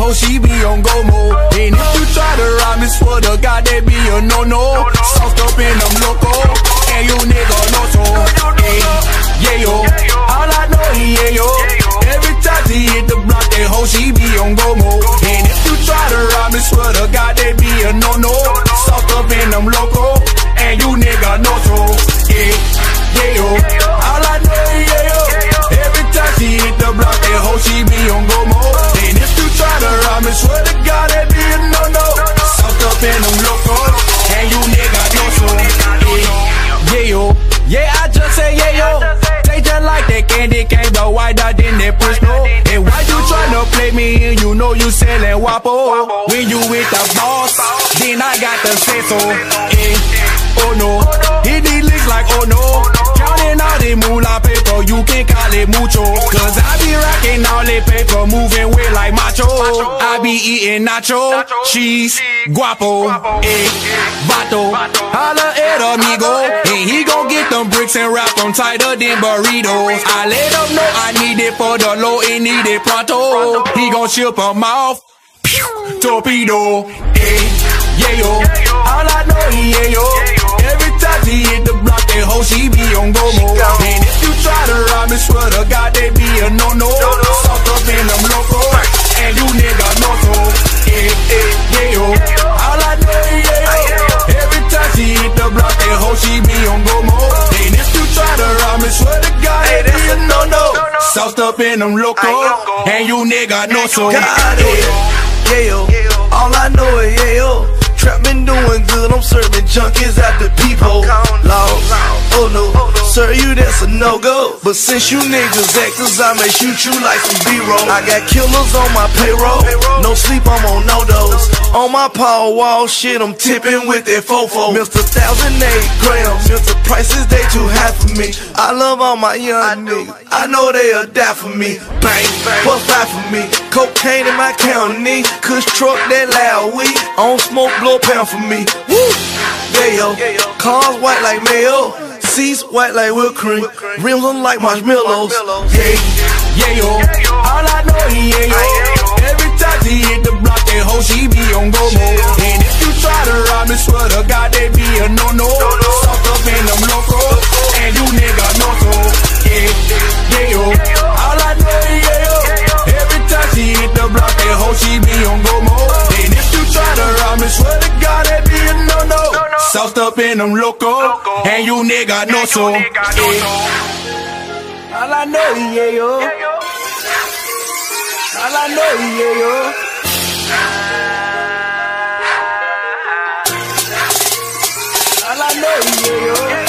hoe, she be on go mode. And if you try to rob me, swear to God, that be a no-no. Sauced up in them loco, and you nigga know so. Hey, yeah, yo, all I know is yeah, yo. Every time she hit the block, that hoe, she be on go mode. And if you try to rob me, swear to God, that be a no-no. Sauced up in them loco, and you nigga know so. Yeah, yeah, yo, all I know is yeah, yo. Every time she hit the block, that hoe, she be on go mode. And if you try to rob me, swear to God, that be a no-no. Sauced up in them loco, and you nigga know so. Yeah, yo, yeah, I just say yeah, yo. They just like that candy cane, but why that in that push no? And why you tryna play me and you know you sellin' Wapo? When you with the boss, then I got the say so. Oh no, hit these licks like oh no. Counting all the moolah paper, you can call it mucho. Cause I be rocking all the paper, moving weight like macho. I be eating nacho, cheese, guapo, vato. Holla at amigo, and he gon' get them bricks and wrap them tighter than burritos. I let him know I need it for the low and need it pronto. He gon' ship them off, torpedo, yeah yo. All I know is yeah yo. Every time she hit the block, that hoe, she be on go mode. And if you try to rob me, swear to God, they be a no-no. Sauced up in them loco, and you nigga know so. Yeah yo. All I know is yeah yo. Every time she hit the block, that hoe, she be on go mode. And if you try to rob me, swear to God, they be a no-no. Sauced up in them loco, and you nigga know so. Yeah yo. All I know is yeah yo. Trap been doing good, I'm serving junkies at the peephole. Laws, oh no, sir, you that's a no-go. But since you niggas actors, I may shoot you like some B-roll. I got killers on my payroll, no sleep, I'm on no-dos. On my power wall shit, I'm tipping with that fofo. Mr. 1,008 grams, Mr. Prices, they too high for me. I love all my young niggas, I know they'll die for me. Bang, what's that for me? Cocaine in my county, Kush truck that loud weed. On smoke, blow pound for me. Woo! Yeah, yo. Cars white like mayo, seats white like whipped cream, rims on like marshmallows. Yeah, yo. All I know is yeah, yo. Every time she hit the block, that hoe, she be on go mode. And if you try to rob me, swear to God, they be a no-no. Sauced up in them loco, and you nigga know so. Yeah, yo. All I know is yeah, yo. Every time she hit the block, that hoe, she be on go mode. And if you try to rob me, swear to God, that be a no-no. Sauced up in them loco, and you nigga know so. All I know is yeah, yo. All I know is yeah, yo. All I know is yeah, yo.